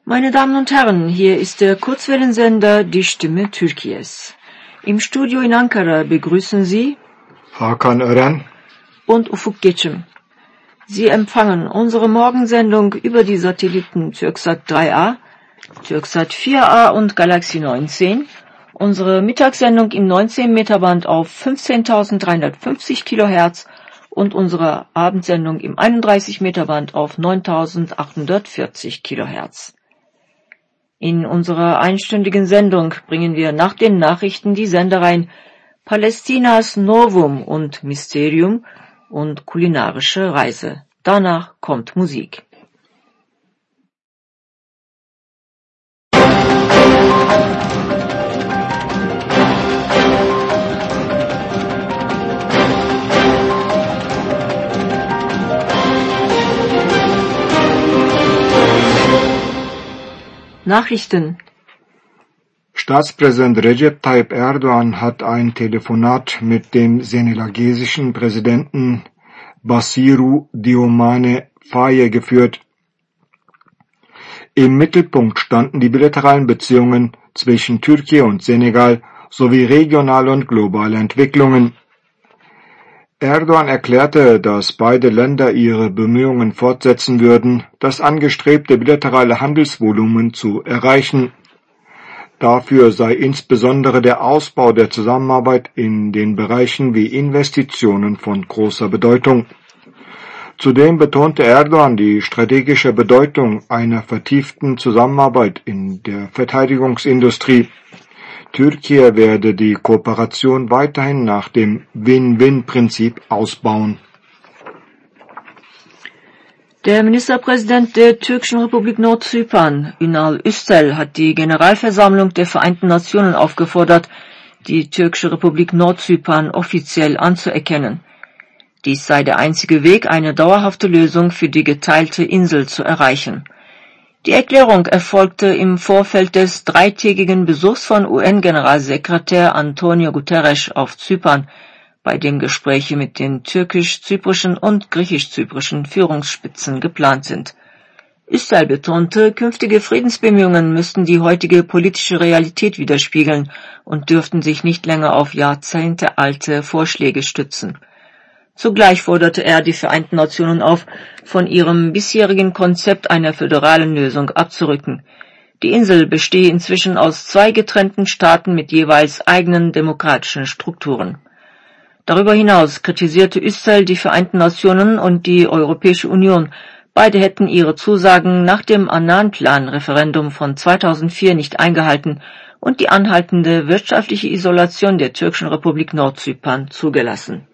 Meine Damen und Herren, hier ist der Kurzwellensender Die Stimme Türkiye's. Im Studio in Ankara begrüßen Sie Hakan Ören und Ufuk Geçim. Sie empfangen unsere Morgensendung über die Satelliten Türksat 3A, Türksat 4A und Galaxy 19, unsere Mittagssendung im 19-Meter-Band auf 15.350 kHz und unsere Abendsendung im 31-Meter-Band auf 9.840 kHz. In unserer einstündigen Sendung bringen wir nach den Nachrichten die Sendereien Palästinas Novum und Mysterium und kulinarische Reise. Danach kommt Musik. Nachrichten. Staatspräsident Recep Tayyip Erdoğan hat ein Telefonat mit dem senegalesischen Präsidenten Bassirou Diomaye Faye geführt. Im Mittelpunkt standen die bilateralen Beziehungen zwischen Türkei und Senegal sowie regionale und globale Entwicklungen. Erdoğan erklärte, dass beide Länder ihre Bemühungen fortsetzen würden, das angestrebte bilaterale Handelsvolumen zu erreichen. Dafür sei insbesondere der Ausbau der Zusammenarbeit in den Bereichen wie Investitionen von großer Bedeutung. Zudem betonte Erdoğan die strategische Bedeutung einer vertieften Zusammenarbeit in der Verteidigungsindustrie. Türkei werde die Kooperation weiterhin nach dem Win-Win-Prinzip ausbauen. Der Ministerpräsident der Türkischen Republik Nordzypern, Ünal Üstel, hat die Generalversammlung der Vereinten Nationen aufgefordert, die Türkische Republik Nordzypern offiziell anzuerkennen. Dies sei der einzige Weg, eine dauerhafte Lösung für die geteilte Insel zu erreichen. Die Erklärung erfolgte im Vorfeld des dreitägigen Besuchs von UN-Generalsekretär Antonio Guterres auf Zypern, bei dem Gespräche mit den türkisch-zyprischen und griechisch-zyprischen Führungsspitzen geplant sind. Üstel betonte, künftige Friedensbemühungen müssten die heutige politische Realität widerspiegeln und dürften sich nicht länger auf jahrzehntealte Vorschläge stützen. Zugleich forderte er die Vereinten Nationen auf, von ihrem bisherigen Konzept einer föderalen Lösung abzurücken. Die Insel bestehe inzwischen aus 2 getrennten Staaten mit jeweils eigenen demokratischen Strukturen. Darüber hinaus kritisierte Üstel die Vereinten Nationen und die Europäische Union. Beide hätten ihre Zusagen nach dem Annan-Plan-Referendum von 2004 nicht eingehalten und die anhaltende wirtschaftliche Isolation der Türkischen Republik Nordzypern zugelassen.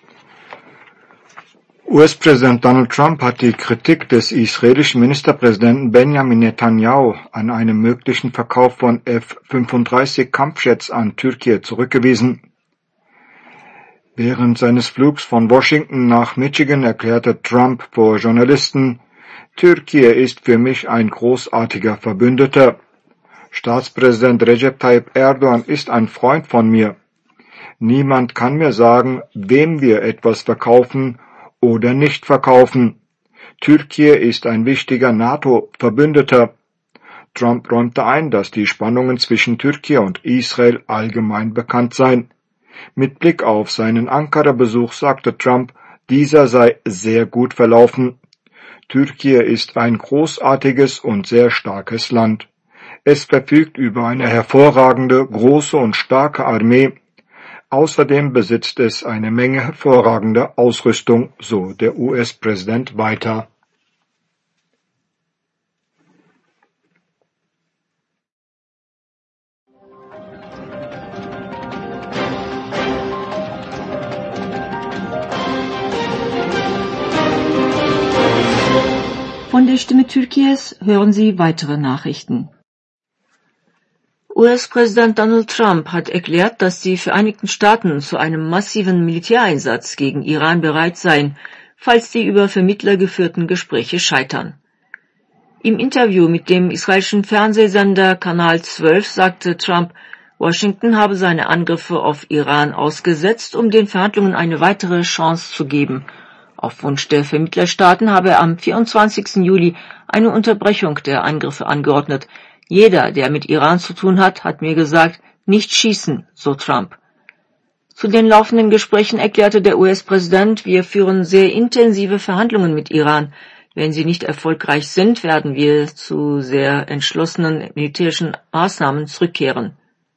US-Präsident Donald Trump hat die Kritik des israelischen Ministerpräsidenten Benjamin Netanyahu an einem möglichen Verkauf von F-35 Kampfjets an Türkei zurückgewiesen. Während seines Flugs von Washington nach Michigan erklärte Trump vor Journalisten, Türkei ist für mich ein großartiger Verbündeter. Staatspräsident Recep Tayyip Erdoğan ist ein Freund von mir. Niemand kann mir sagen, wem wir etwas verkaufen oder nicht verkaufen. Türkei ist ein wichtiger NATO-Verbündeter. Trump räumte ein, dass die Spannungen zwischen Türkei und Israel allgemein bekannt seien. Mit Blick auf seinen Ankara-Besuch sagte Trump, dieser sei sehr gut verlaufen. Türkei ist ein großartiges und sehr starkes Land. Es verfügt über eine hervorragende, große und starke Armee. Außerdem besitzt es eine Menge hervorragender Ausrüstung, so der US-Präsident weiter. Von der Stimme Türkiye's hören Sie weitere Nachrichten. US-Präsident Donald Trump hat erklärt, dass die Vereinigten Staaten zu einem massiven Militäreinsatz gegen Iran bereit seien, falls die über Vermittler geführten Gespräche scheitern. Im Interview mit dem israelischen Fernsehsender Kanal 12 sagte Trump, Washington habe seine Angriffe auf Iran ausgesetzt, um den Verhandlungen eine weitere Chance zu geben. Auf Wunsch der Vermittlerstaaten habe er am 24. Juli eine Unterbrechung der Angriffe angeordnet. Jeder, der mit Iran zu tun hat, hat mir gesagt, nicht schießen, so Trump. Zu den laufenden Gesprächen erklärte der US-Präsident, wir führen sehr intensive Verhandlungen mit Iran. Wenn sie nicht erfolgreich sind, werden wir zu sehr entschlossenen militärischen Maßnahmen zurückkehren.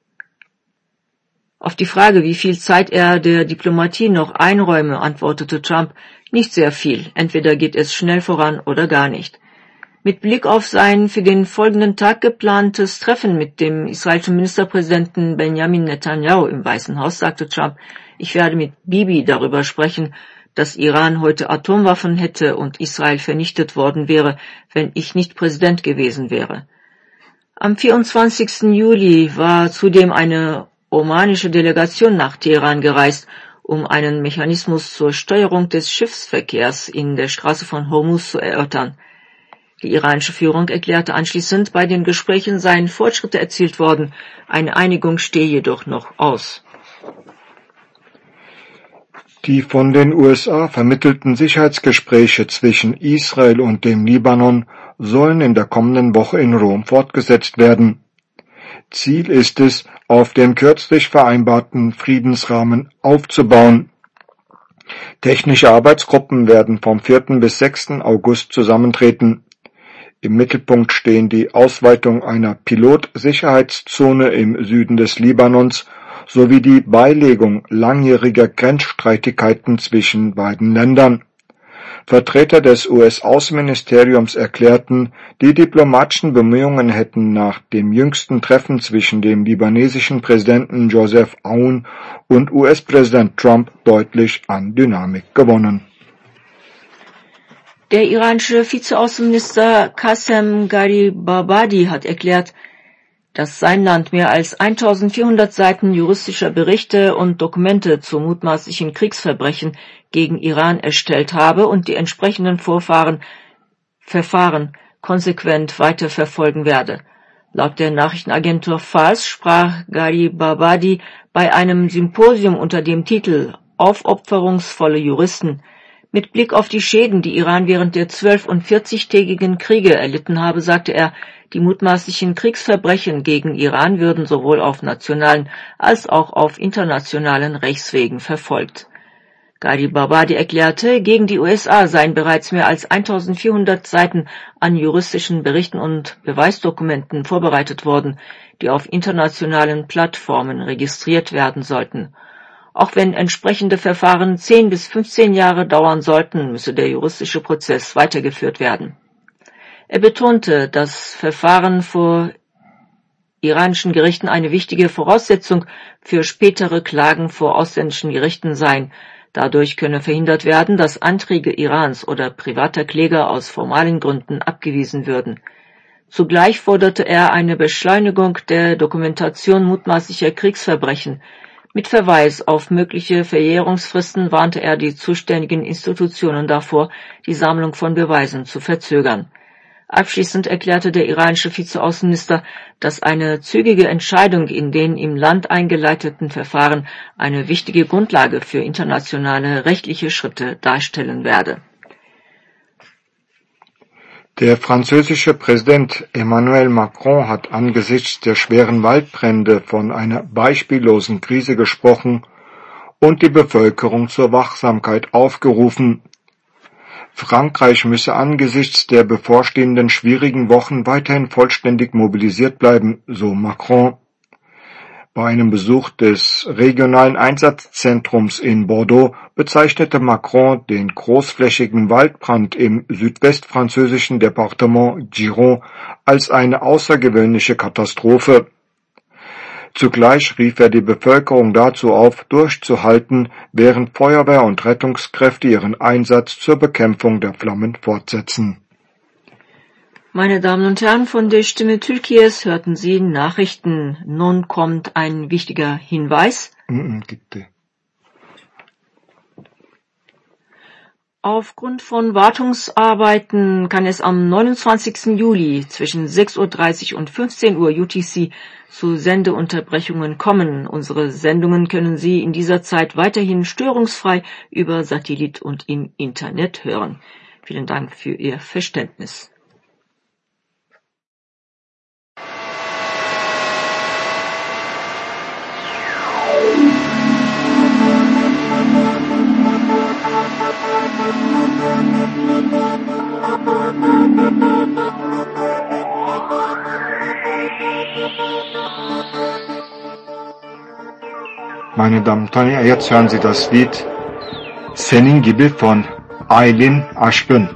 Auf die Frage, wie viel Zeit er der Diplomatie noch einräume, antwortete Trump, nicht sehr viel. Entweder geht es schnell voran oder gar nicht. Mit Blick auf sein für den folgenden Tag geplantes Treffen mit dem israelischen Ministerpräsidenten Benjamin Netanyahu im Weißen Haus sagte Trump, ich werde mit Bibi darüber sprechen, dass Iran heute Atomwaffen hätte und Israel vernichtet worden wäre, wenn ich nicht Präsident gewesen wäre. Am 24. Juli war zudem eine omanische Delegation nach Teheran gereist, um einen Mechanismus zur Steuerung des Schiffsverkehrs in der Straße von Hormuz zu erörtern. Die iranische Führung erklärte anschließend, bei den Gesprächen seien Fortschritte erzielt worden, eine Einigung stehe jedoch noch aus. Die von den USA vermittelten Sicherheitsgespräche zwischen Israel und dem Libanon sollen in der kommenden Woche in Rom fortgesetzt werden. Ziel ist es, auf dem kürzlich vereinbarten Friedensrahmen aufzubauen. Technische Arbeitsgruppen werden vom 4. bis 6. August zusammentreten. Im Mittelpunkt stehen die Ausweitung einer Pilotsicherheitszone im Süden des Libanons sowie die Beilegung langjähriger Grenzstreitigkeiten zwischen beiden Ländern. Vertreter des US-Außenministeriums erklärten, die diplomatischen Bemühungen hätten nach dem jüngsten Treffen zwischen dem libanesischen Präsidenten Joseph Aoun und US-Präsident Trump deutlich an Dynamik gewonnen. Der iranische Vizeaußenminister Qasem Gharibabadi hat erklärt, dass sein Land mehr als 1400 Seiten juristischer Berichte und Dokumente zu mutmaßlichen Kriegsverbrechen gegen Iran erstellt habe und die entsprechenden Verfahren konsequent weiterverfolgen werde. Laut der Nachrichtenagentur Fars sprach Gharibabadi bei einem Symposium unter dem Titel Aufopferungsvolle Juristen. Mit Blick auf die Schäden, die Iran während der 12- und 40-tägigen Kriege erlitten habe, sagte er, die mutmaßlichen Kriegsverbrechen gegen Iran würden sowohl auf nationalen als auch auf internationalen Rechtswegen verfolgt. Gharibabadi erklärte, gegen die USA seien bereits mehr als 1400 Seiten an juristischen Berichten und Beweisdokumenten vorbereitet worden, die auf internationalen Plattformen registriert werden sollten. Auch wenn entsprechende Verfahren 10 bis 15 Jahre dauern sollten, müsse der juristische Prozess weitergeführt werden. Er betonte, dass Verfahren vor iranischen Gerichten eine wichtige Voraussetzung für spätere Klagen vor ausländischen Gerichten seien. Dadurch könne verhindert werden, dass Anträge Irans oder privater Kläger aus formalen Gründen abgewiesen würden. Zugleich forderte er eine Beschleunigung der Dokumentation mutmaßlicher Kriegsverbrechen. Mit Verweis auf mögliche Verjährungsfristen warnte er die zuständigen Institutionen davor, die Sammlung von Beweisen zu verzögern. Abschließend erklärte der iranische Vizeaußenminister, dass eine zügige Entscheidung in den im Land eingeleiteten Verfahren eine wichtige Grundlage für internationale rechtliche Schritte darstellen werde. Der französische Präsident Emmanuel Macron hat angesichts der schweren Waldbrände von einer beispiellosen Krise gesprochen und die Bevölkerung zur Wachsamkeit aufgerufen. Frankreich müsse angesichts der bevorstehenden schwierigen Wochen weiterhin vollständig mobilisiert bleiben, so Macron. Bei einem Besuch des regionalen Einsatzzentrums in Bordeaux bezeichnete Macron den großflächigen Waldbrand im südwestfranzösischen Departement Gironde als eine außergewöhnliche Katastrophe. Zugleich rief er die Bevölkerung dazu auf, durchzuhalten, während Feuerwehr und Rettungskräfte ihren Einsatz zur Bekämpfung der Flammen fortsetzen. Meine Damen und Herren, von der Stimme Türkies hörten Sie Nachrichten. Nun kommt ein wichtiger Hinweis. Gitti. Aufgrund von Wartungsarbeiten kann es am 29. Juli zwischen 6:30 Uhr und 15 Uhr UTC zu Sendeunterbrechungen kommen. Unsere Sendungen können Sie in dieser Zeit weiterhin störungsfrei über Satellit und im Internet hören. Vielen Dank für Ihr Verständnis. Meine Damen und Herren, jetzt hören Sie das Lied Senin Gibi von Aylin Aşkın.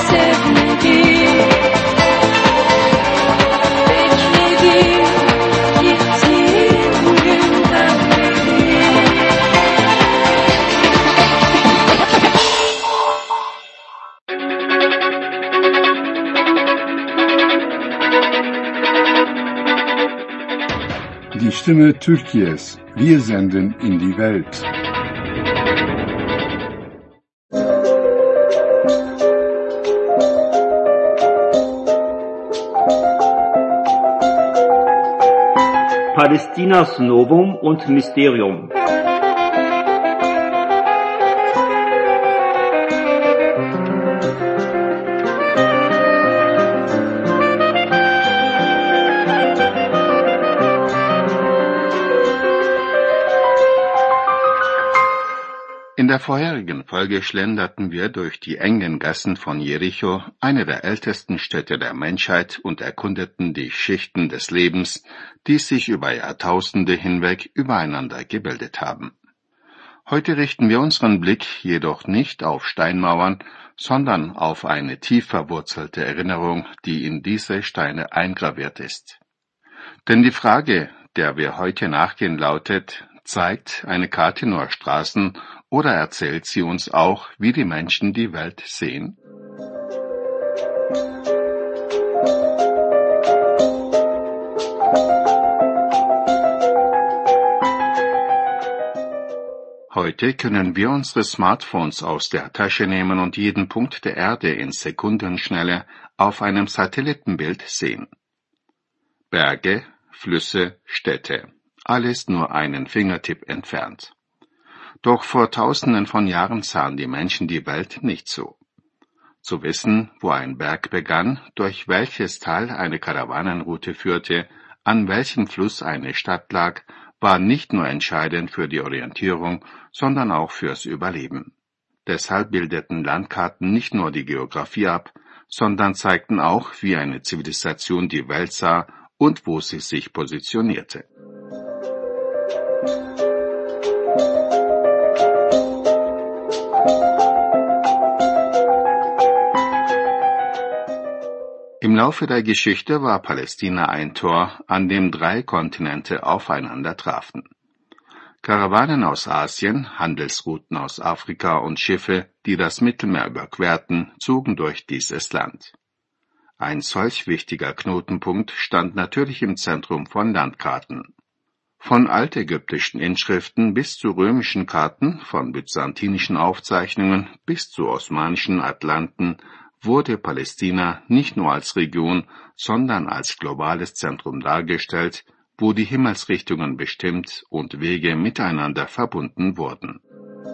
sevmedim. Bekledim gittiğin günden beri. Die Stimme Türkiye's. Wir senden in die Welt. Palästinas Novum und Mysterium. In der vorherigen Folge schlenderten wir durch die engen Gassen von Jericho, eine der ältesten Städte der Menschheit, und erkundeten die Schichten des Lebens, die sich über Jahrtausende hinweg übereinander gebildet haben. Heute richten wir unseren Blick jedoch nicht auf Steinmauern, sondern auf eine tief verwurzelte Erinnerung, die in diese Steine eingraviert ist. Denn die Frage, der wir heute nachgehen, lautet: Zeigt eine Karte nur Straßen oder erzählt sie uns auch, wie die Menschen die Welt sehen? Heute können wir unsere Smartphones aus der Tasche nehmen und jeden Punkt der Erde in Sekundenschnelle auf einem Satellitenbild sehen. Berge, Flüsse, Städte, alles nur einen Fingertipp entfernt. Doch vor Tausenden von Jahren sahen die Menschen die Welt nicht so. Zu wissen, wo ein Berg begann, durch welches Tal eine Karawanenroute führte, an welchem Fluss eine Stadt lag, war nicht nur entscheidend für die Orientierung, sondern auch fürs Überleben. Deshalb bildeten Landkarten nicht nur die Geografie ab, sondern zeigten auch, wie eine Zivilisation die Welt sah und wo sie sich positionierte. Im Laufe der Geschichte war Palästina ein Tor, an dem 3 Kontinente aufeinander trafen. Karawanen aus Asien, Handelsrouten aus Afrika und Schiffe, die das Mittelmeer überquerten, zogen durch dieses Land. Ein solch wichtiger Knotenpunkt stand natürlich im Zentrum von Landkarten. Von altägyptischen Inschriften bis zu römischen Karten, von byzantinischen Aufzeichnungen bis zu osmanischen Atlanten, wurde Palästina nicht nur als Region, sondern als globales Zentrum dargestellt, wo die Himmelsrichtungen bestimmt und Wege miteinander verbunden wurden.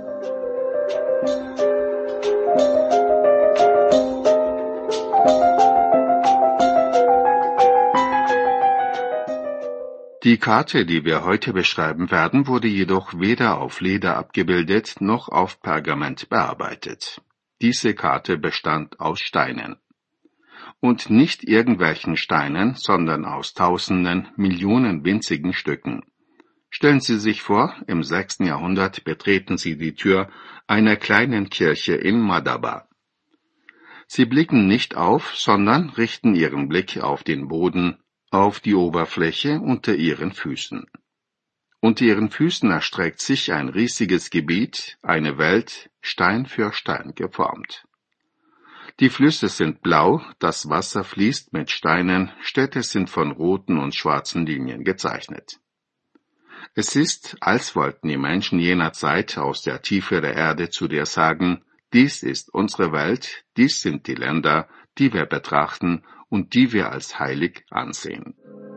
Die Karte, die wir heute beschreiben werden, wurde jedoch weder auf Leder abgebildet noch auf Pergament bearbeitet. Diese Karte bestand aus Steinen. Und nicht irgendwelchen Steinen, sondern aus Tausenden, Millionen winzigen Stücken. Stellen Sie sich vor, im 6. Jahrhundert betreten Sie die Tür einer kleinen Kirche in Madaba. Sie blicken nicht auf, sondern richten Ihren Blick auf den Boden, auf die Oberfläche unter Ihren Füßen. Unter Ihren Füßen erstreckt sich ein riesiges Gebiet, eine Welt, Stein für Stein geformt. Die Flüsse sind blau, das Wasser fließt mit Steinen, Städte sind von roten und schwarzen Linien gezeichnet. Es ist, als wollten die Menschen jener Zeit aus der Tiefe der Erde zu dir sagen: Dies ist unsere Welt, dies sind die Länder, die wir betrachten und die wir als heilig ansehen.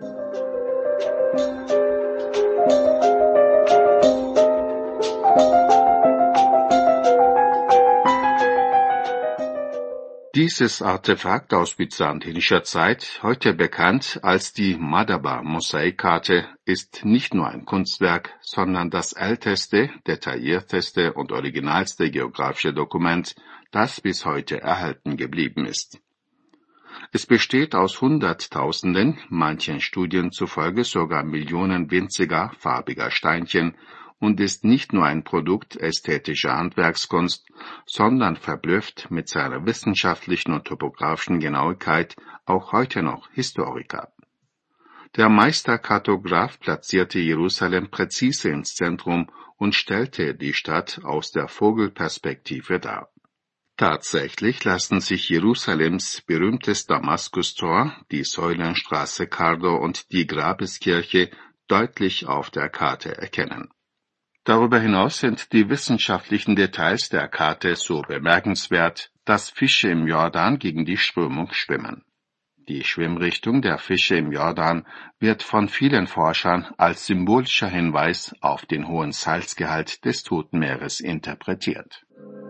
Dieses Artefakt aus byzantinischer Zeit, heute bekannt als die Madaba-Mosaikkarte, ist nicht nur ein Kunstwerk, sondern das älteste, detaillierteste und originalste geografische Dokument, das bis heute erhalten geblieben ist. Es besteht aus Hunderttausenden, manchen Studien zufolge sogar Millionen winziger, farbiger Steinchen, und ist nicht nur ein Produkt ästhetischer Handwerkskunst, sondern verblüfft mit seiner wissenschaftlichen und topografischen Genauigkeit auch heute noch Historiker. Der Meisterkartograf platzierte Jerusalem präzise ins Zentrum und stellte die Stadt aus der Vogelperspektive dar. Tatsächlich lassen sich Jerusalems berühmtes Damaskustor, die Säulenstraße Cardo und die Grabeskirche deutlich auf der Karte erkennen. Darüber hinaus sind die wissenschaftlichen Details der Karte so bemerkenswert, dass Fische im Jordan gegen die Strömung schwimmen. Die Schwimmrichtung der Fische im Jordan wird von vielen Forschern als symbolischer Hinweis auf den hohen Salzgehalt des Toten Meeres interpretiert.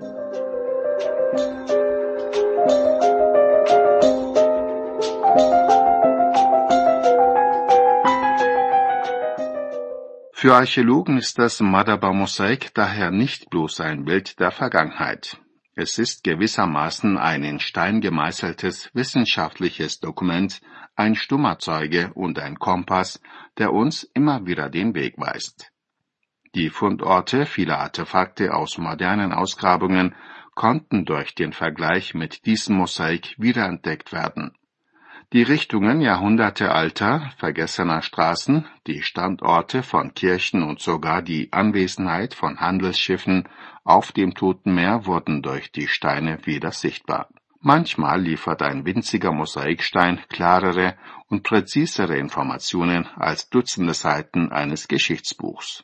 Für Archäologen ist das Madaba-Mosaik daher nicht bloß ein Bild der Vergangenheit. Es ist gewissermaßen ein in Stein gemeißeltes wissenschaftliches Dokument, ein stummer Zeuge und ein Kompass, der uns immer wieder den Weg weist. Die Fundorte vieler Artefakte aus modernen Ausgrabungen konnten durch den Vergleich mit diesem Mosaik wiederentdeckt werden. Die Richtungen jahrhundertealter, vergessener Straßen, die Standorte von Kirchen und sogar die Anwesenheit von Handelsschiffen auf dem Toten Meer wurden durch die Steine wieder sichtbar. Manchmal liefert ein winziger Mosaikstein klarere und präzisere Informationen als Dutzende Seiten eines Geschichtsbuchs.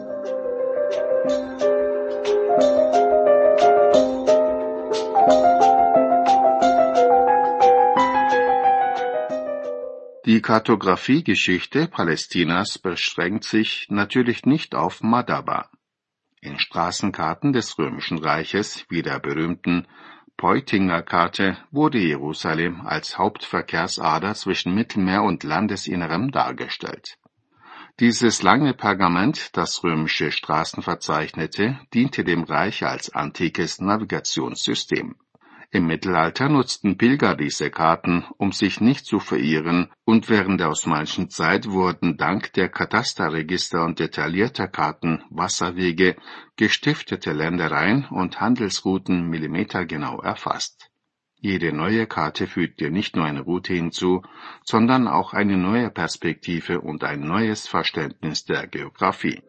Die Kartografiegeschichte Palästinas beschränkt sich natürlich nicht auf Madaba. In Straßenkarten des Römischen Reiches, wie der berühmten Peutinger Karte, wurde Jerusalem als Hauptverkehrsader zwischen Mittelmeer und Landesinnerem dargestellt. Dieses lange Pergament, das römische Straßen verzeichnete, diente dem Reich als antikes Navigationssystem. Im Mittelalter nutzten Pilger diese Karten, um sich nicht zu verirren, und während der osmanischen Zeit wurden dank der Katasterregister und detaillierter Karten Wasserwege, gestiftete Ländereien und Handelsrouten millimetergenau erfasst. Jede neue Karte fügte nicht nur eine Route hinzu, sondern auch eine neue Perspektive und ein neues Verständnis der Geographie.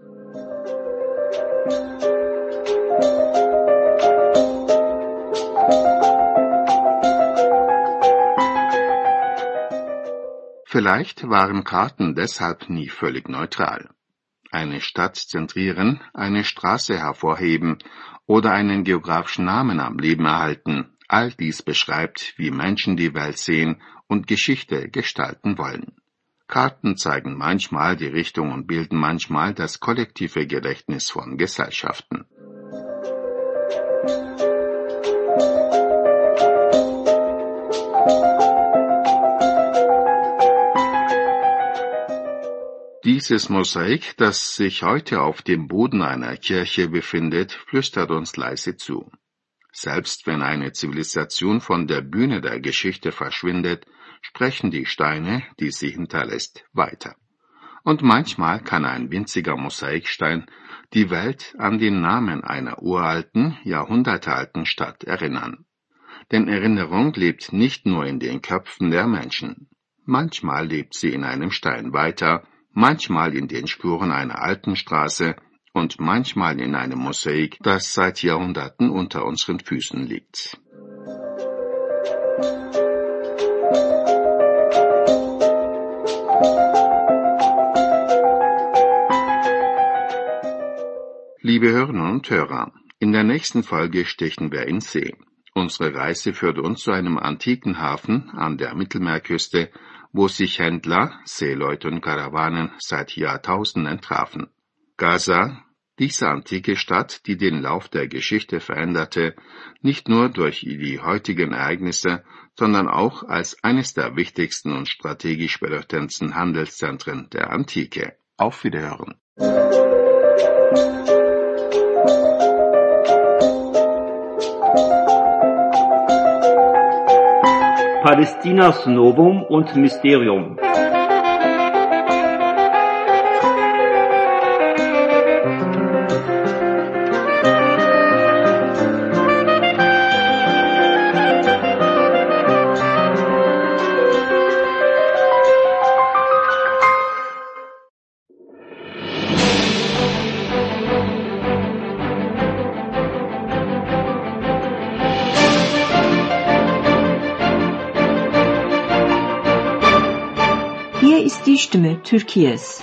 Vielleicht waren Karten deshalb nie völlig neutral. Eine Stadt zentrieren, eine Straße hervorheben oder einen geografischen Namen am Leben erhalten, all dies beschreibt, wie Menschen die Welt sehen und Geschichte gestalten wollen. Karten zeigen manchmal die Richtung und bilden manchmal das kollektive Gedächtnis von Gesellschaften. Dieses Mosaik, das sich heute auf dem Boden einer Kirche befindet, flüstert uns leise zu. Selbst wenn eine Zivilisation von der Bühne der Geschichte verschwindet, sprechen die Steine, die sie hinterlässt, weiter. Und manchmal kann ein winziger Mosaikstein die Welt an den Namen einer uralten, jahrhundertealten Stadt erinnern. Denn Erinnerung lebt nicht nur in den Köpfen der Menschen. Manchmal lebt sie in einem Stein weiter, manchmal in den Spuren einer alten Straße und manchmal in einem Mosaik, das seit Jahrhunderten unter unseren Füßen liegt. Liebe Hörerinnen und Hörer, in der nächsten Folge stechen wir in See. Unsere Reise führt uns zu einem antiken Hafen an der Mittelmeerküste, wo sich Händler, Seeleute und Karawanen seit Jahrtausenden trafen. Gaza, diese antike Stadt, die den Lauf der Geschichte veränderte, nicht nur durch die heutigen Ereignisse, sondern auch als eines der wichtigsten und strategisch bedeutendsten Handelszentren der Antike. Auf Wiederhören. Palästinas Novum und Mysterium. Hier ist die Stimme Türkiye's.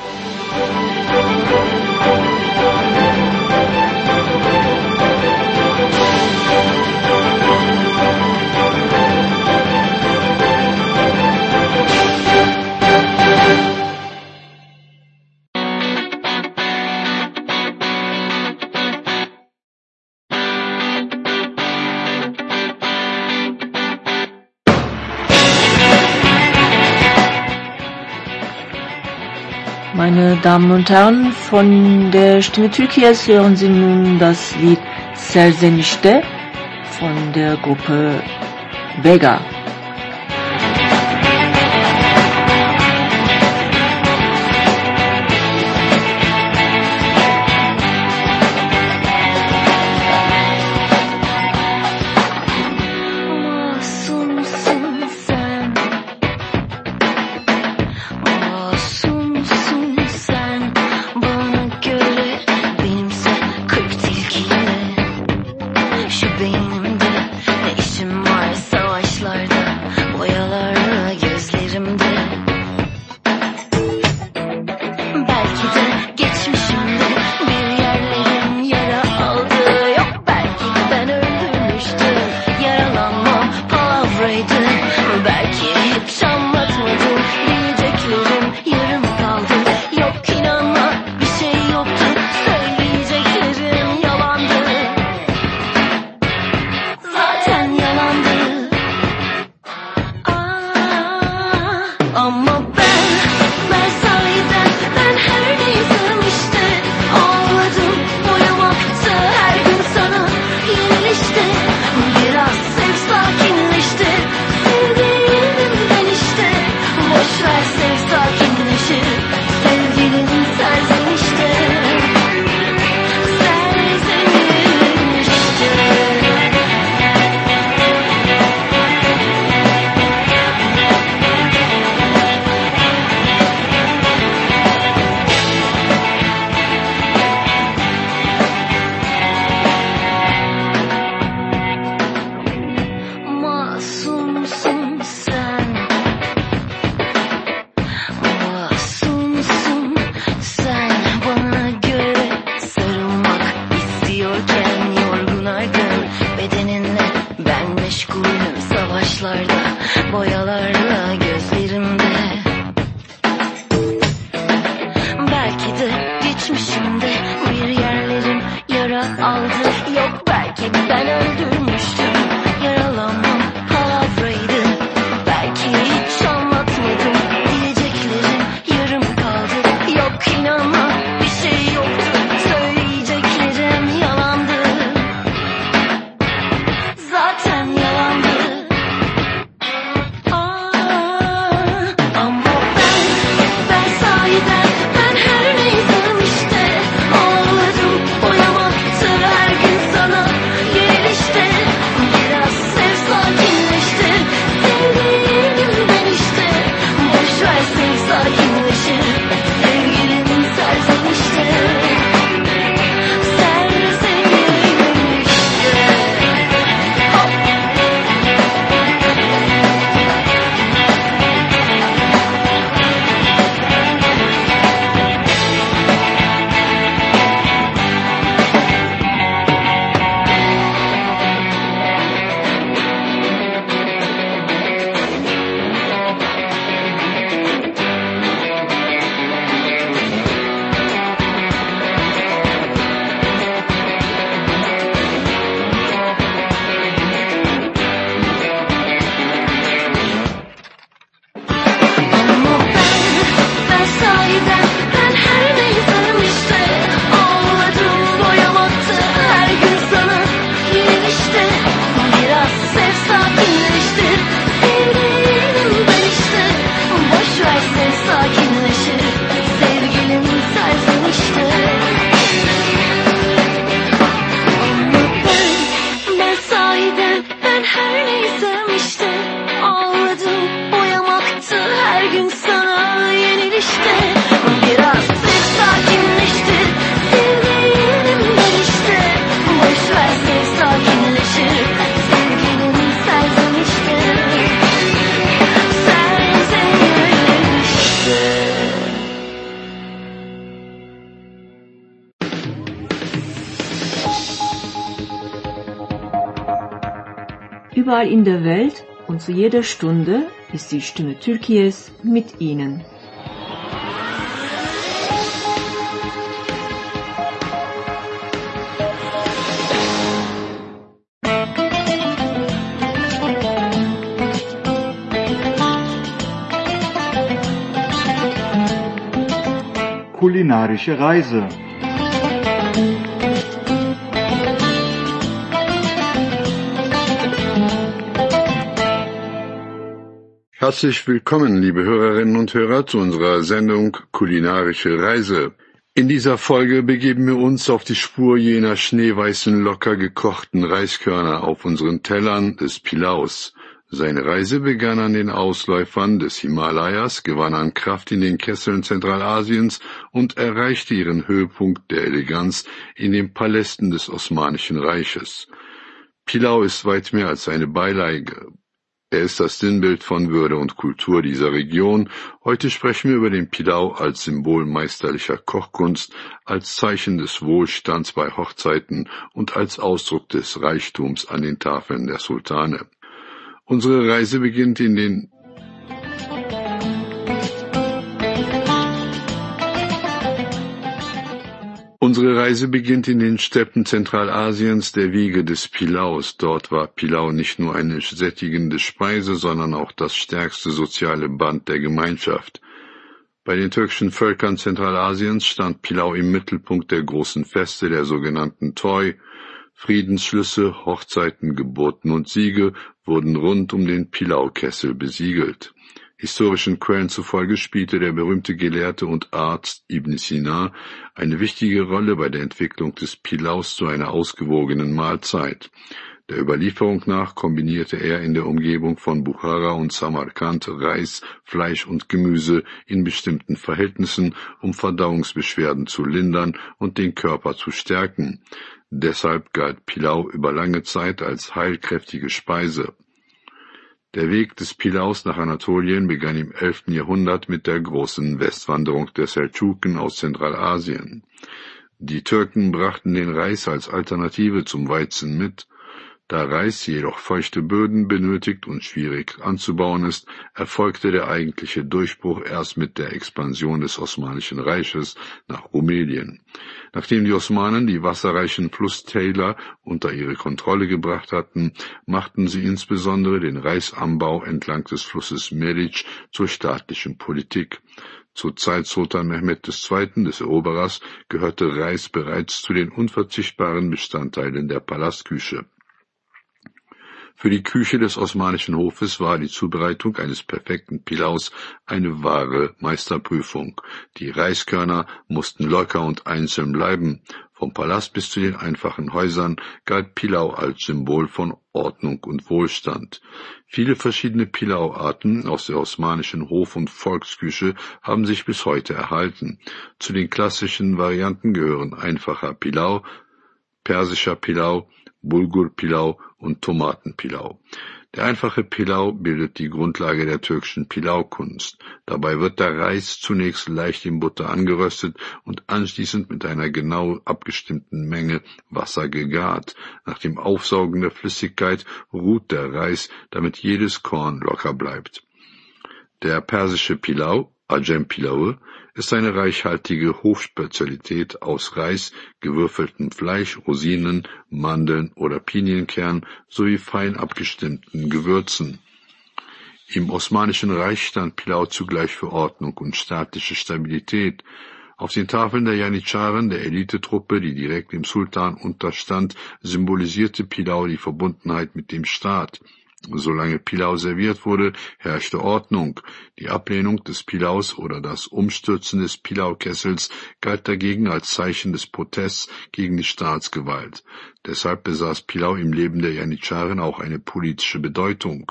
Meine Damen und Herren, von der Stimme Türkiye's hören Sie nun das Lied Serzenişte von der Gruppe Vega. überall in der Welt und zu jeder Stunde ist die Stimme Türkiye's mit Ihnen. Kulinarische Reise. Herzlich willkommen, liebe Hörerinnen und Hörer, zu unserer Sendung Kulinarische Reise. In dieser Folge begeben wir uns auf die Spur jener schneeweißen, locker gekochten Reiskörner auf unseren Tellern des Pilaus. Seine Reise begann an den Ausläufern des Himalayas, gewann an Kraft in den Kesseln Zentralasiens und erreichte ihren Höhepunkt der Eleganz in den Palästen des Osmanischen Reiches. Pilau ist weit mehr als eine Beilage. Er ist das Sinnbild von Würde und Kultur dieser Region. Heute sprechen wir über den Pilau als Symbol meisterlicher Kochkunst, als Zeichen des Wohlstands bei Hochzeiten und als Ausdruck des Reichtums an den Tafeln der Sultane. Unsere Reise beginnt in den Steppen Zentralasiens, der Wiege des Pilaus. Dort war Pilau nicht nur eine sättigende Speise, sondern auch das stärkste soziale Band der Gemeinschaft. Bei den türkischen Völkern Zentralasiens stand Pilau im Mittelpunkt der großen Feste, der sogenannten Toy. Friedensschlüsse, Hochzeiten, Geburten und Siege wurden rund um den Pilau-Kessel besiegelt. Historischen Quellen zufolge spielte der berühmte Gelehrte und Arzt Ibn Sina eine wichtige Rolle bei der Entwicklung des Pilaus zu einer ausgewogenen Mahlzeit. Der Überlieferung nach kombinierte er in der Umgebung von Bukhara und Samarkand Reis, Fleisch und Gemüse in bestimmten Verhältnissen, um Verdauungsbeschwerden zu lindern und den Körper zu stärken. Deshalb galt Pilau über lange Zeit als heilkräftige Speise. Der Weg des Pilaus nach Anatolien begann im 11. Jahrhundert mit der großen Westwanderung der Seldschuken aus Zentralasien. Die Türken brachten den Reis als Alternative zum Weizen mit. Da Reis jedoch feuchte Böden benötigt und schwierig anzubauen ist, erfolgte der eigentliche Durchbruch erst mit der Expansion des Osmanischen Reiches nach Rumelien. Nachdem die Osmanen die wasserreichen Flusstäler unter ihre Kontrolle gebracht hatten, machten sie insbesondere den Reisanbau entlang des Flusses Meric zur staatlichen Politik. Zur Zeit Sultan Mehmed II. Des Eroberers gehörte Reis bereits zu den unverzichtbaren Bestandteilen der Palastküche. Für die Küche des osmanischen Hofes war die Zubereitung eines perfekten Pilaus eine wahre Meisterprüfung. Die Reiskörner mussten locker und einzeln bleiben. Vom Palast bis zu den einfachen Häusern galt Pilau als Symbol von Ordnung und Wohlstand. Viele verschiedene Pilau-Arten aus der osmanischen Hof- und Volksküche haben sich bis heute erhalten. Zu den klassischen Varianten gehören einfacher Pilau, persischer Pilau, Bulgur-Pilau und Tomatenpilau. Der einfache Pilau bildet die Grundlage der türkischen Pilau-Kunst. Dabei wird der Reis zunächst leicht in Butter angeröstet und anschließend mit einer genau abgestimmten Menge Wasser gegart. Nach dem Aufsaugen der Flüssigkeit ruht der Reis, damit jedes Korn locker bleibt. Der persische Pilau, Acem Pilavı, ist eine reichhaltige Hofspezialität aus Reis, gewürfeltem Fleisch, Rosinen, Mandeln oder Pinienkern sowie fein abgestimmten Gewürzen. Im Osmanischen Reich stand Pilau zugleich für Ordnung und staatliche Stabilität. Auf den Tafeln der Janitscharen, der Elitetruppe, die direkt dem Sultan unterstand, symbolisierte Pilau die Verbundenheit mit dem Staat. Solange Pilau serviert wurde, herrschte Ordnung. Die Ablehnung des Pilaus oder das Umstürzen des Pilaukessels galt dagegen als Zeichen des Protests gegen die Staatsgewalt. Deshalb besaß Pilau im Leben der Janitscharen auch eine politische Bedeutung.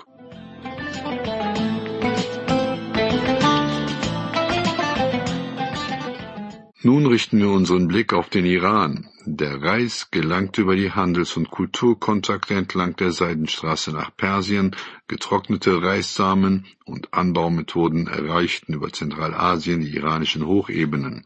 Nun richten wir unseren Blick auf den Iran. Der Reis gelangte über die Handels- und Kulturkontakte entlang der Seidenstraße nach Persien, getrocknete Reissamen und Anbaumethoden erreichten über Zentralasien die iranischen Hochebenen.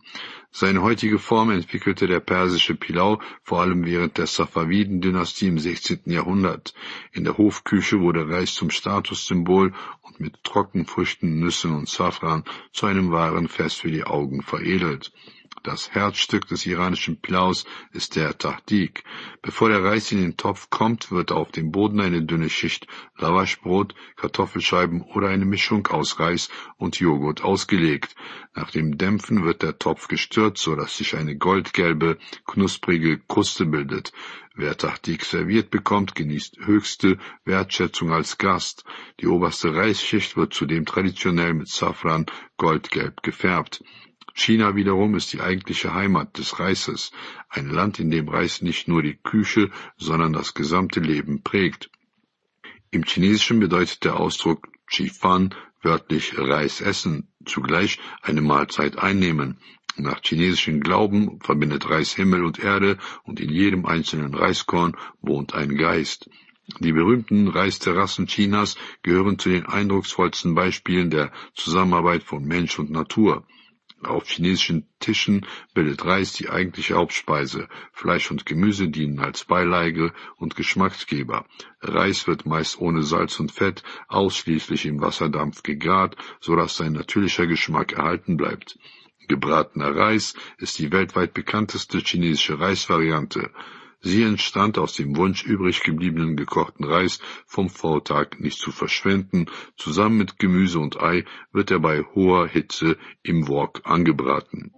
Seine heutige Form entwickelte der persische Pilau vor allem während der Safawiden-Dynastie im 16. Jahrhundert. In der Hofküche wurde Reis zum Statussymbol und mit Trockenfrüchten, Nüssen und Safran zu einem wahren Fest für die Augen veredelt. Das Herzstück des iranischen Pilaus ist der Tahdig. Bevor der Reis in den Topf kommt, wird auf dem Boden eine dünne Schicht Lavaschbrot, Kartoffelscheiben oder eine Mischung aus Reis und Joghurt ausgelegt. Nach dem Dämpfen wird der Topf gestürzt, sodass sich eine goldgelbe, knusprige Kruste bildet. Wer Tahdig serviert bekommt, genießt höchste Wertschätzung als Gast. Die oberste Reisschicht wird zudem traditionell mit Safran goldgelb gefärbt. China wiederum ist die eigentliche Heimat des Reises, ein Land, in dem Reis nicht nur die Küche, sondern das gesamte Leben prägt. Im Chinesischen bedeutet der Ausdruck Qifan wörtlich Reis essen, zugleich eine Mahlzeit einnehmen. Nach chinesischem Glauben verbindet Reis Himmel und Erde und in jedem einzelnen Reiskorn wohnt ein Geist. Die berühmten Reisterrassen Chinas gehören zu den eindrucksvollsten Beispielen der Zusammenarbeit von Mensch und Natur. Auf chinesischen Tischen bildet Reis die eigentliche Hauptspeise. Fleisch und Gemüse dienen als Beilage und Geschmacksgeber. Reis wird meist ohne Salz und Fett ausschließlich im Wasserdampf gegart, sodass sein natürlicher Geschmack erhalten bleibt. Gebratener Reis ist die weltweit bekannteste chinesische Reisvariante. Sie entstand aus dem Wunsch, übrig gebliebenen gekochten Reis vom Vortag nicht zu verschwenden. Zusammen mit Gemüse und Ei wird er bei hoher Hitze im Wok angebraten.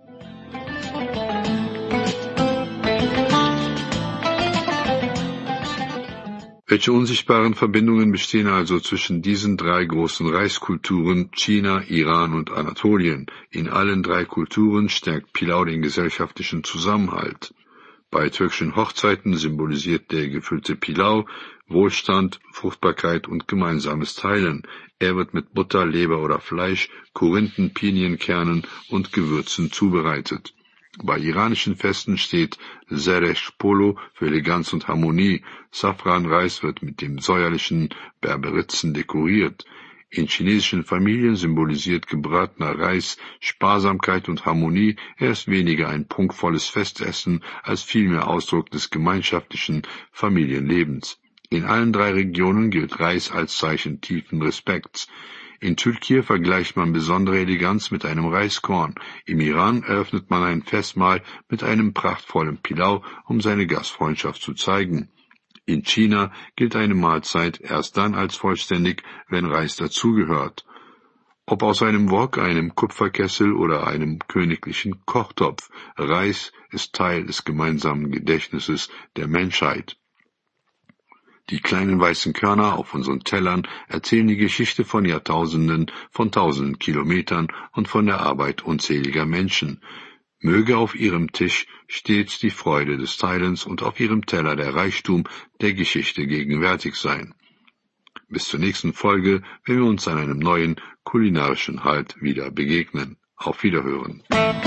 Welche unsichtbaren Verbindungen bestehen also zwischen diesen drei großen Reiskulturen, China, Iran und Anatolien? In allen drei Kulturen stärkt Pilau den gesellschaftlichen Zusammenhalt. Bei türkischen Hochzeiten symbolisiert der gefüllte Pilau Wohlstand, Fruchtbarkeit und gemeinsames Teilen. Er wird mit Butter, Leber oder Fleisch, Korinthen, Pinienkernen und Gewürzen zubereitet. Bei iranischen Festen steht Zeresh Polo für Eleganz und Harmonie. Safranreis wird mit dem säuerlichen Berberitzen dekoriert. In chinesischen Familien symbolisiert gebratener Reis Sparsamkeit und Harmonie. Er ist weniger ein prunkvolles Festessen als vielmehr Ausdruck des gemeinschaftlichen Familienlebens. In allen drei Regionen gilt Reis als Zeichen tiefen Respekts. In Türkei vergleicht man besondere Eleganz mit einem Reiskorn. Im Iran eröffnet man ein Festmahl mit einem prachtvollen Pilau, um seine Gastfreundschaft zu zeigen. In China gilt eine Mahlzeit erst dann als vollständig, wenn Reis dazugehört. Ob aus einem Wok, einem Kupferkessel oder einem königlichen Kochtopf, Reis ist Teil des gemeinsamen Gedächtnisses der Menschheit. Die kleinen weißen Körner auf unseren Tellern erzählen die Geschichte von Jahrtausenden, von tausenden Kilometern und von der Arbeit unzähliger Menschen. Möge auf ihrem Tisch stets die Freude des Teilens und auf ihrem Teller der Reichtum der Geschichte gegenwärtig sein. Bis zur nächsten Folge, wenn wir uns an einem neuen kulinarischen Halt wieder begegnen. Auf Wiederhören.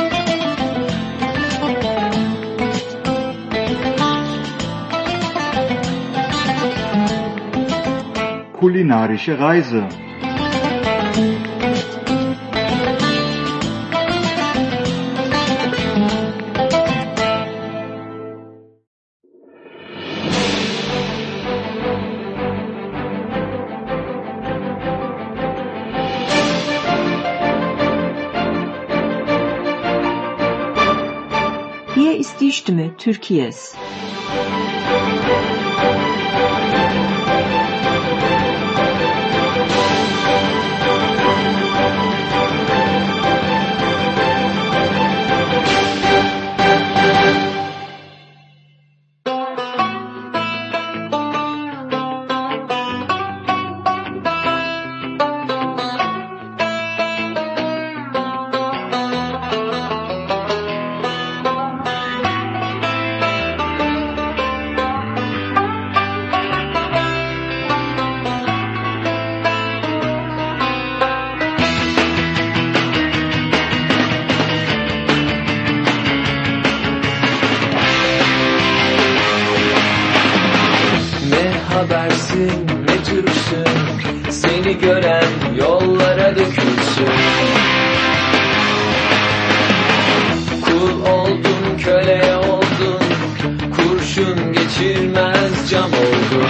Kulinarische Reise. Hier ist die Stimme Türkiye's. Habersin ne türsün, seni gören yollara dökülsün. Kul geçirmez cam oldum.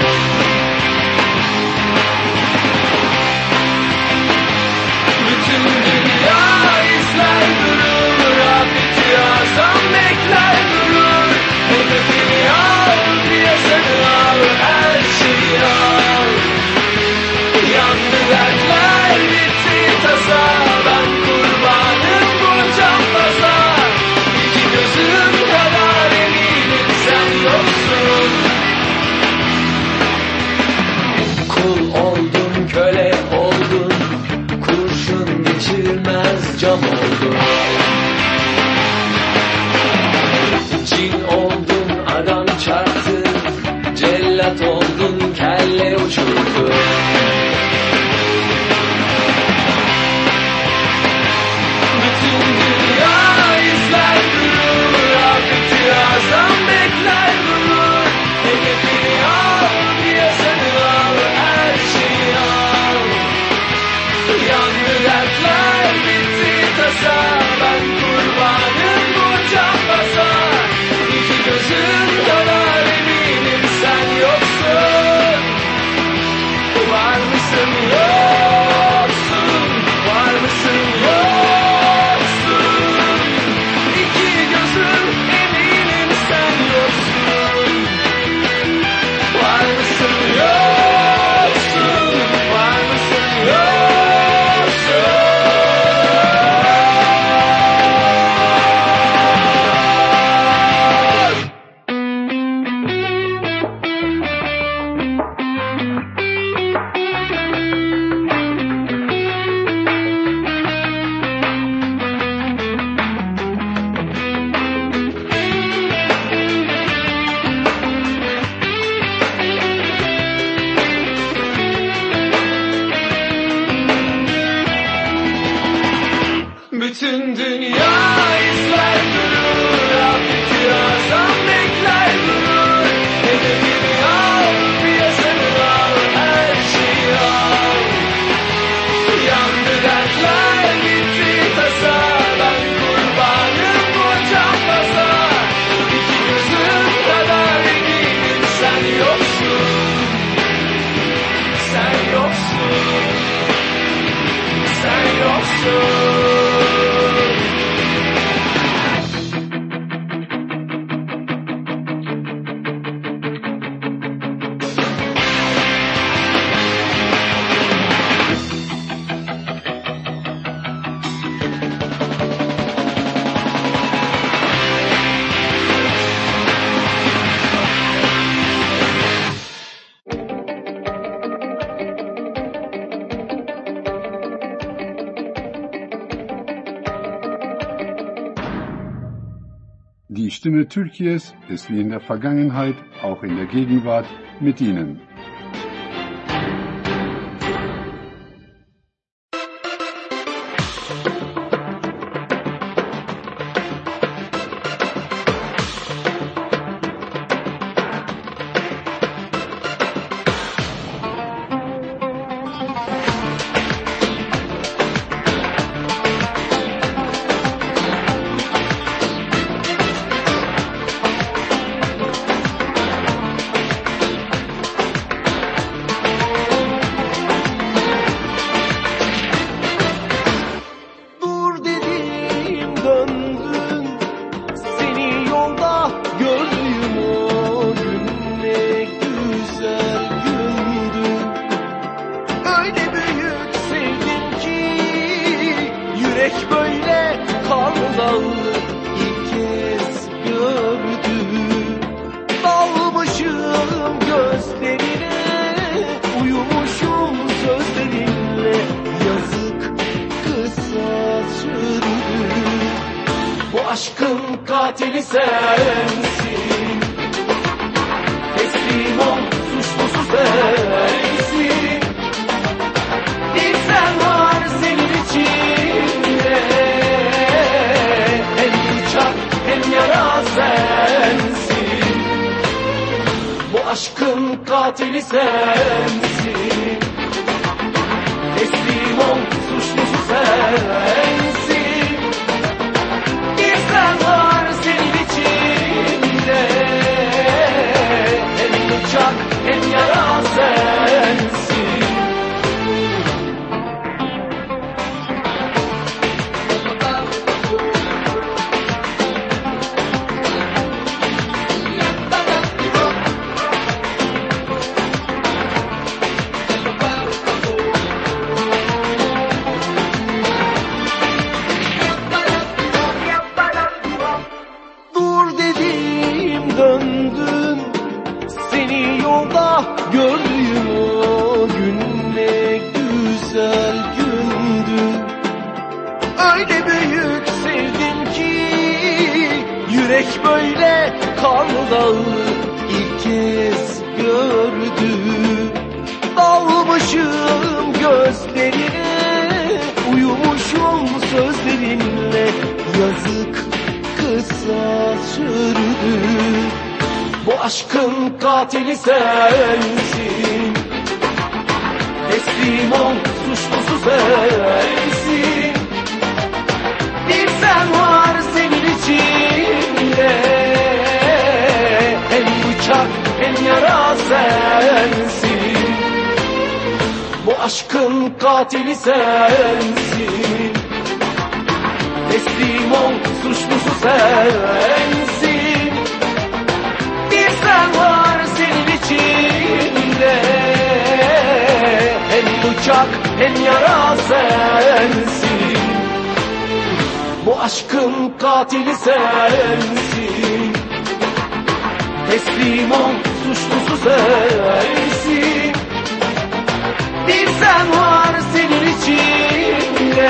Bütün dünya izler durur, afeti azam bekler durur. Hedefini al, piyasını al, her şeyi al. Yandı dertler, bitti tasa, ben kurbanım bu cambaza. İki gözüm kadar eminim sen yoksun. Kul oldun, köle oldun, kurşun geçirmez cam oldun. Cin oldun, adam çarptın, cellat oldun, kelle uçurdun. Bütün dünya izler durur, afeti azam bekler durur. Hedefini al, piyasını al, her şeyi al. Yandı dertler, bitti tasa, ben kurbanım bu cambaza. İki gözüm kadar eminim sen yoksun. Var mısın yoksun, var mısın yoksun. İki gözüm eminim sen yoksun. Var mısın yoksun, var mısın yoksun. Bütün dünya izler durur, afeti azam bekler durur. Hedefini al, piyasını al, her şeyi al. Yandı dertler, bitti tasa, ben kurbanım bu cambaza. İki gözüm kadar eminim sen yoksun. Sen yoksun. Sen yoksun. Die Stimme Türkiye's ist wie in der Vergangenheit auch in der Gegenwart mit Ihnen. Aşkın katili sensin. Teslim ol, suçlusu sensin. Bir sen var senin içinde. Hem bıçak hem yara sensin. Bu aşkın katili sensin. Teslim ol, suçlusu sensin. Bir sen var senin içinde. Yürek böyle kan dağı ilk kez gördü. Dalmışım gözlerine, uyumuşum sözlerinle, yazık kısa sürdü. Bu aşkın katili sensin, teslim ol, suçlusu sensin. Bir sen var senin içinde, hem bıçak hem yara sensin. Bu aşkın katili sensin, teslim ol, suçlusu sensin. Bir sen var senin içinde, hem bıçak hem yara sensin. Bu aşkın katili sensin, teslim ol, suçlusu sensin. Bir sen var senin içinde,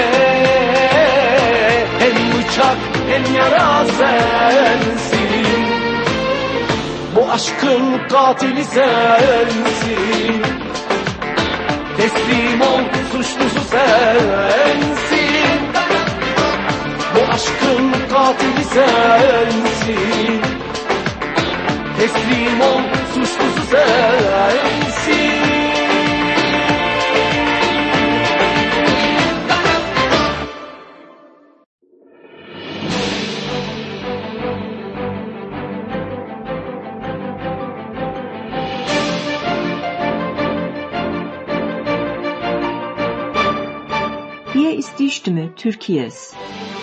hem bıçak hem yara sensin. Bu aşkın katili sensin, teslim ol, suçlusu sensin. Bu aşkın katili sensin, teslim ol, suçlusu sensin. Hier ist die Stimme Türkiye's.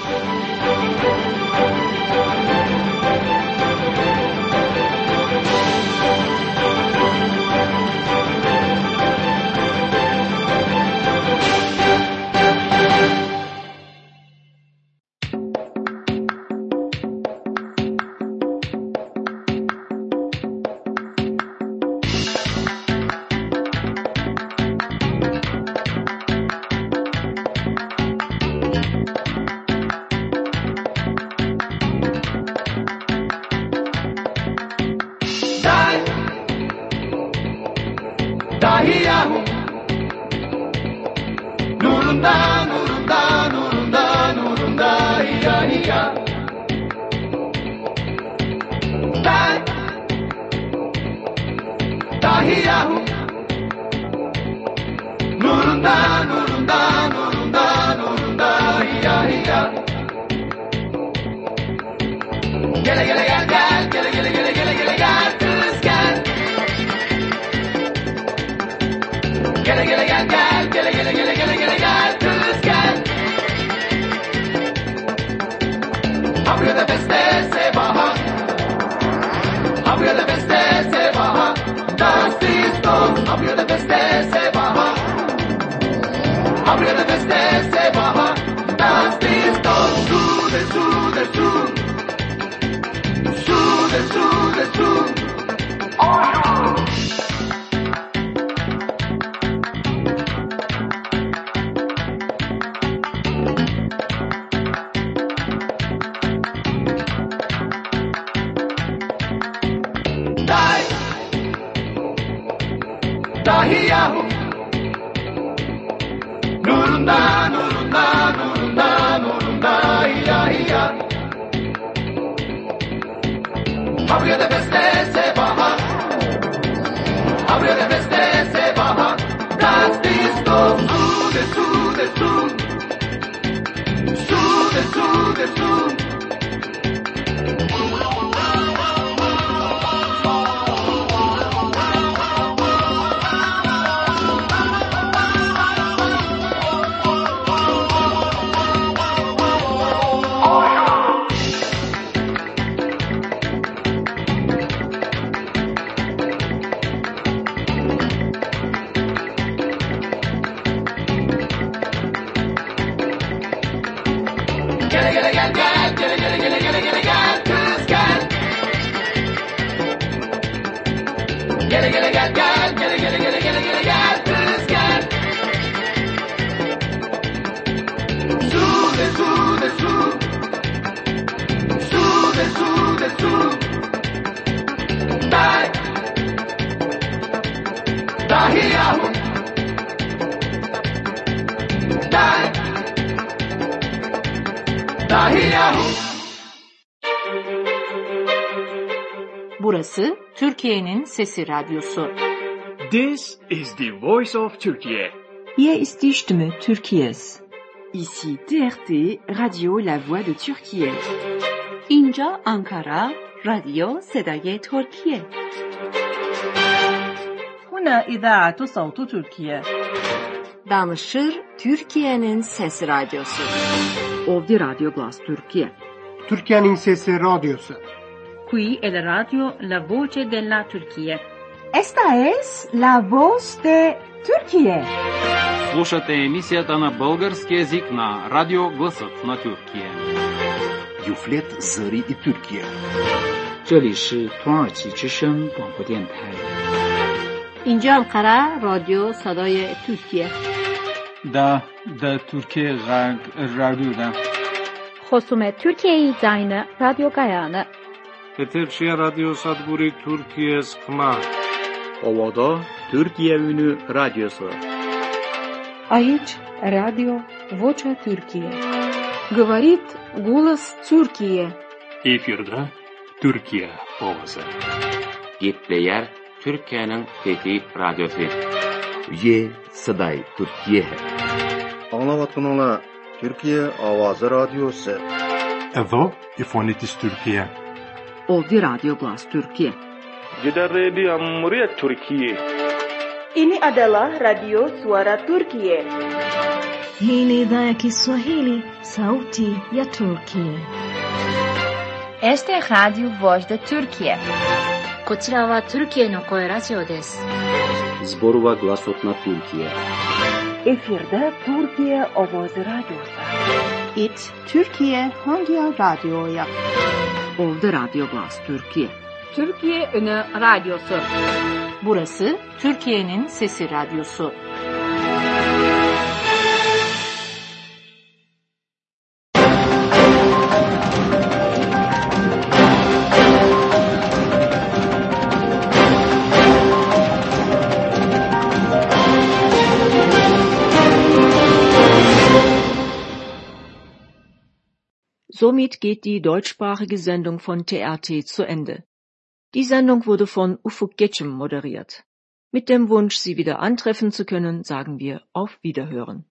Dahiyahu, nurunda, nurunda, nurunda, nurunda, hiya, hiya. Dahiyahu, nurunda, nurunda, nurunda, nurunda, hiya, hiya. Gele gele gel gel, gele gele gele gele gele gel kız gel. Gele gele gel gel, gele gele gele gele gele gel kız gel. Haben wir der beste Sebaha, haben wir der beste Sebaha, das ist uns. Haben wir der beste Sebaha, haben wir der beste Sebaha, das ist uns. Sude, sude, sude, sude, sude, sude. Dahiyahu, nurunda, nurunda, nurunda, nurunda, hiya, hiya. Haben wir der beste Sebaha, haben wir der beste Sebaha, das ist doch Sude, Sude, Sude, Sude, Sude, Sude. Gele gele gel gel, gele gele gele gele gele gel kız gel. Gele gele gel gel, gele gele gele gele gele gel kız gel. Sude, sude, sude, sude, sude. Burası Türkiye'nin Sesi Radyosu. This is the voice of Turkey. Hier ist die Stimme Türkiye's. Ici TRT, Radio La Voix de Türkiye. اینجا Ankara, رادیو صدای ترکیه. هنا إذاعة صوت تركيا. Danışır Türkiye'nin Sesi Radyosu. Ovdje Radio Glas Türkiye. Türkiye'nin Sesi Radyosu. Qui è la radio La Voce della Turchia. Esta es La Voz de Türkiye. Слушате емисията на български език на Радио Гласът на Türkiye. Юфлет Зари и Türkiye. 这里是土耳其之声广播电台。 اینجا Ankara, رادیو صدای ترکیه. دا ترکیه رادیو خصوم ترکیه زاین رادیو گایانه. Eterşehir Radyo Sadburi Türkiye Sıkma. Ovada Türkiye Ünü Radyosu. Aici Radio Vocea Türkiye. Говорит голос Türkiye. Efirde Türkiye Ovası. Gitleyer Türkiye'nin Fethi Radyosu. Ye Saday Türkiye. Anlavatınına Türkiye Avazı Radyosu. Evo İfonitis Türkiye. Ovdje Radio Glas Türkiye. Giderleri Amriyet Türkiye. Ini adalah Radio Suara Turkiye. Hii ni idhaa ya Kiswahili, sauti ya Turkiye. Este es Radio Voz de Turkiye. こちらはトルキエの声ラジオです。 Zborova Glasot na Türkiye. Efirde Türkiye Ovozi Radyosu. It Türkiye Hangi Radyo'ya? Ovdje Radio Glas Türkiye. Türkiye Ünü Radyosu. Burası Türkiye'nin Sesi Radyosu. Somit geht die deutschsprachige Sendung von TRT zu Ende. Die Sendung wurde von Ufuk Getcem moderiert. Mit dem Wunsch, Sie wieder antreffen zu können, sagen wir auf Wiederhören.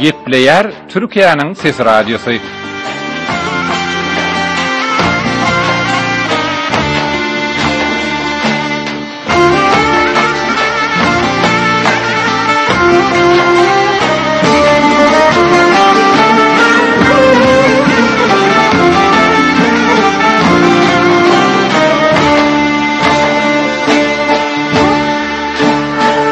Gepleyer Türkiye'nin Ses Radyosu.